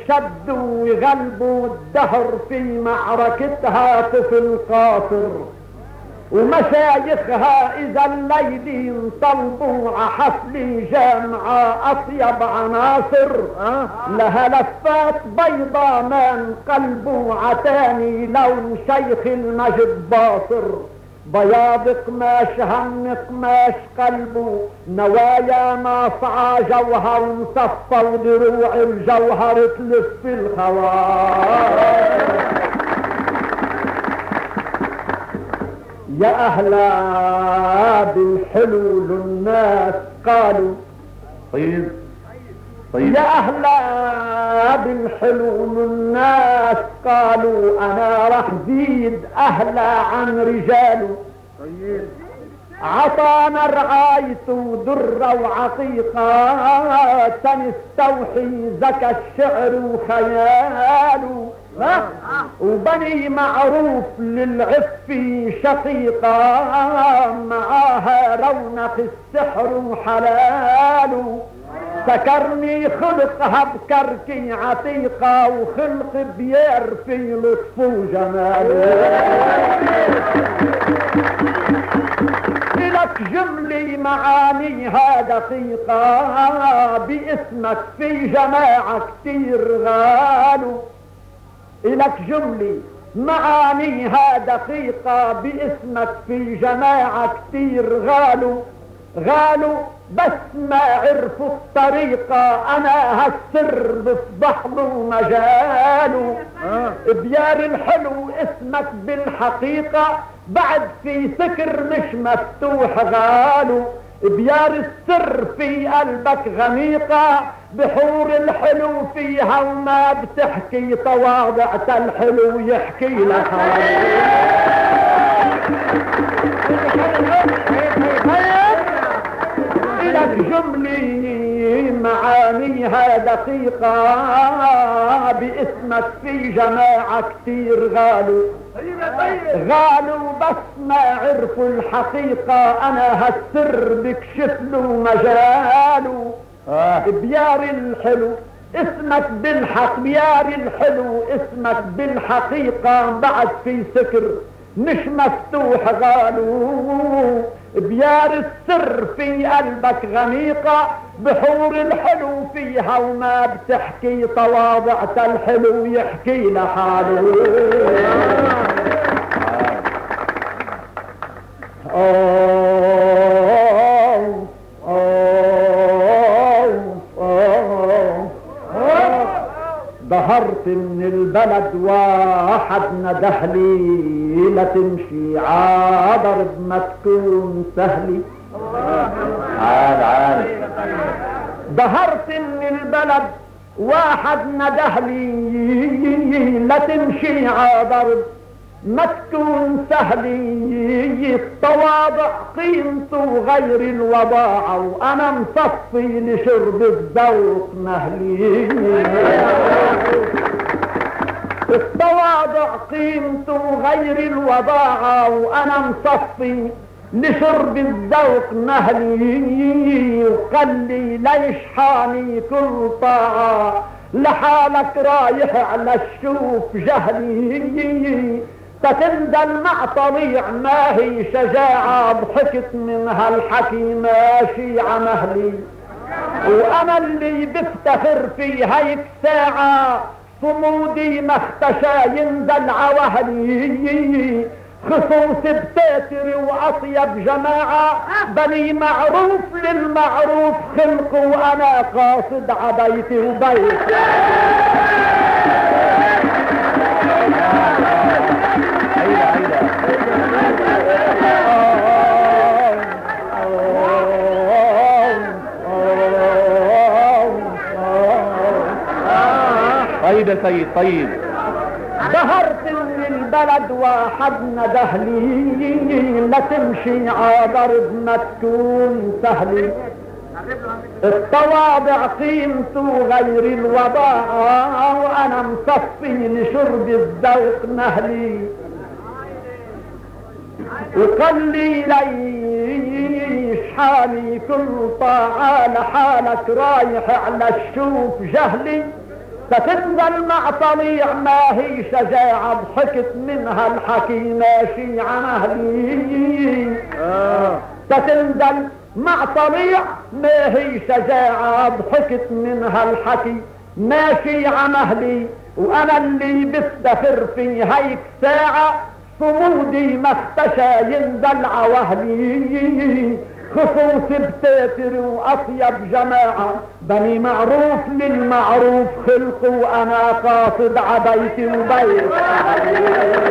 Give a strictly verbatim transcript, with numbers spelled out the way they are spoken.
شدوا ويغلبوا الدهر في معركتها طفل قاصر، ومشايخها اذا الليلين طلبوا عحفل جامعة اطيب عناصر، لها لفات بيضا من قلبه عتاني لون شيخ المجد باصر، بياض قماش هم قماش قلبه نوايا ناصعة جوهر مصفى ودروع الجوهر تلف في الخوار. يا أهلا بالحلو للناس قالوا طيب طيب يا أهلا بالحلو للناس قالوا أنا رح زيد أهلا عن رجاله. طيب عطانا رعايته درة وعقيقة تنستوحي زكى الشعر وخياله، وبني معروف للعفي شقيقة معاها رونق السحر وحلاله، سكرني خلقها بكركي عتيقة وخلق بيرفي لطف وجماله. لك جملي معانيها دقيقة باسمك في جماعة كتير غالوا، لك جملي معانيها دقيقة باسمك في جماعة كتير غالوا، غالوا بس ما عرفوا الطريقة انا هالسر بفضح له مجاله. بيار الحلو اسمك بالحقيقة بعد في سكر مش مفتوح غالوا، بيار السر في قلبك غميقة بحور الحلو فيها وما بتحكي تواضع الحلو يحكي لك. لك جملي معانيها دقيقة باسمك في جماعة كتير غالوا، غالوا بس ما عرفوا الحقيقة انا هالسر بكشف له مجاله. بيار الحلو اسمك بالحق بيار الحلو اسمك بالحقيقة بعد في سكر مش مفتوح غالوا، بيار السر في قلبك غميقة بحور الحلو فيها وما بتحكي تواضع الحلو يحكي لحاله. أوه أوه أوه ظهرت من البلد واحد ندهلي لا تمشي عضرب ما تكون سهلي. عال عال ظهرت من البلد واحد ندهلي لا تمشي عضرب ما تكون سهلي، التواضع قيمته غير الوضاعة وانا مصفي لشرب الذوق نهلي. التواضع قيمته غير الوضاعة وانا مصفي لشرب الذوق نهلي، وقلي ليش حاني كل طاعة لحالك رايح على الشوف جهلي، تتندل مع طليع ما هي شجاعة ضحكت منها الحكي ماشي عمهلي، وانا اللي بفتخر في هيك ساعة صمودي ما اختشى ينزل عوهلي، خصوص بتاتر واطيب جماعة بني معروف للمعروف خلق وانا قاصد عبيتي وبيت. طيب يا سيد طيب. ظهرت من البلد واحد ندهلي لا تمشي عضرب ما تكون سهلي، التواضع قيمته غير الوضاعة وانا مصفي لشرب الذوق نهلي، وقلي ليش حالي كل طاعة لحالك رايح على الشوف جهلي، ستنزل مع طليع ما هي شجاعة ضحكت منها الحكي ماشي عن اهلي. ستنزل مع طليع ما هي شجاعة ضحكت منها الحكي ماشي عن اهلي. وانا اللي بستفر في هيك ساعة صمودي ما اختشى يندلع واهلي. خصوص بتاتر واطيب جماعة بني معروف للمعروف خلق وانا قاصد عبيتي وبيت